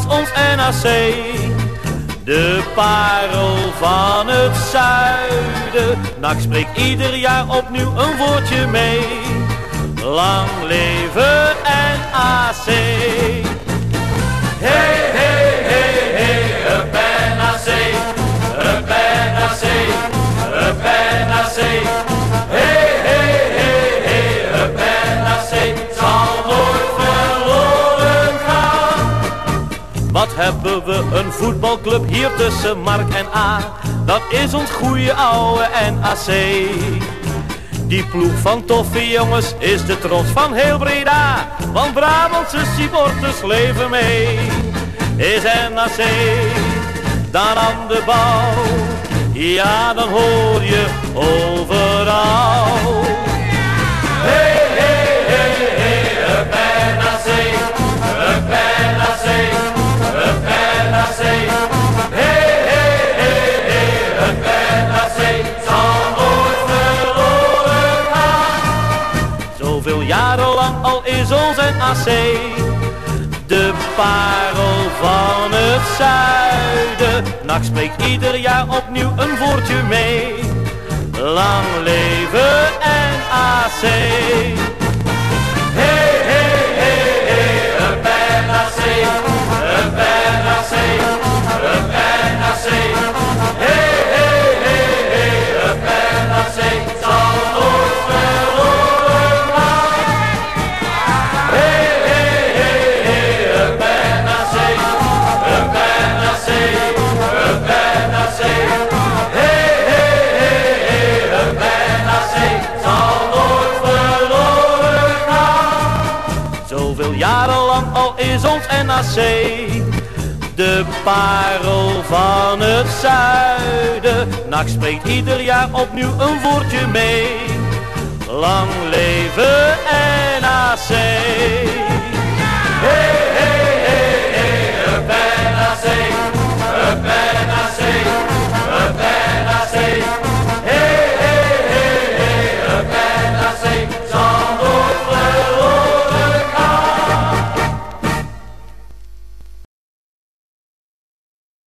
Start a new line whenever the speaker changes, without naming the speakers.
ons NAC. De parel van het zuiden, NAC spreekt ieder jaar opnieuw een woordje mee. Lang leven NAC. Hey, hey, hey, hey, up NAC, up NAC, up NAC. Hey, hey, hey, hey, up NAC, zal nooit verloren gaan. Wat hebben we een voetbalclub hier tussen Mark en A. Dat is ons goeie oude NAC. Die ploeg van toffe jongens is de trots van heel Breda. Want Brabantse supporters leven mee. Is NAC dan aan de bouw, ja dan hoor je overal. Hey, hey, hey, hey, up NAC, up NAC, up NAC. Hey, hey, hey, hey, up NAC, zal nooit verloren gaan. Zoveel jarenlang al is ons NAC de parel van het zuiden. NAC spreekt ieder jaar opnieuw een woordje mee. Lang leven NAC. Hey, hey, hey, hey, up NAC, up NAC, up NAC. Hey, hey, hey, hey, up NAC, zal nooit verloren gaan. Hey, hey, hey, hey, up NAC, up NAC, up NAC. Hey, hey, hey, hey, up NAC, zal nooit verloren gaan. Zoveel jarenlang al is ons NAC de parel van het zuiden. NAC spreekt ieder jaar opnieuw een woordje mee. Lang leven NAC. Hey, hey, hey, hey, up NAC.